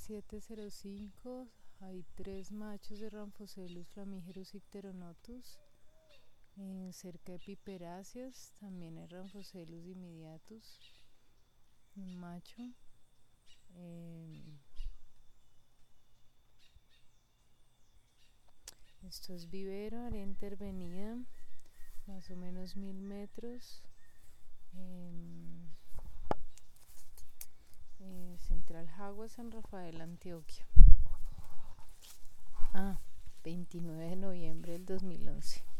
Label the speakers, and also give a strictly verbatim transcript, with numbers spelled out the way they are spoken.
Speaker 1: siete cero cinco. Hay tres machos de Rhamphochelys flamigerus icteronotus. Eh, cerca de Piperáceas también hay Rhamphochelys dimidiatus, un macho. Eh, esto es vivero, área intervenida, más o menos mil metros. Eh, eh, Central Jagua, San Rafael, Antioquia. Ah, veintinueve de noviembre del dos mil once.